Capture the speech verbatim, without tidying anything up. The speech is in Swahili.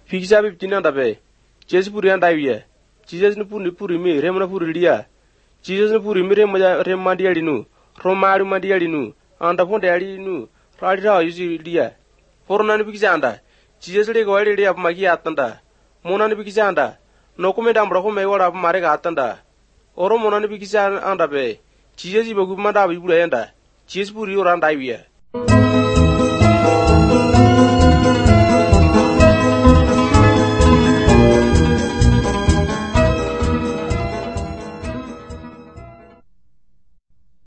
Pisa biptina dabe. Jesus puri anda wiye. Jesus ni puri puri mi remna puri liya. Jesus ni puri mi remma remma dia linu. Roma ruma dia linu. Anda pon dia linu. Rali ra yusi liya. Forna ni bikisa anda. Jesus le gawali liya magi atanda. Mona ni bikisa anda. No come dambra come wala mare ga atanda. Oro mona ni bikisa anda be. Jesus ibagu manda bibula anda. Jesus puri ora anda wiye.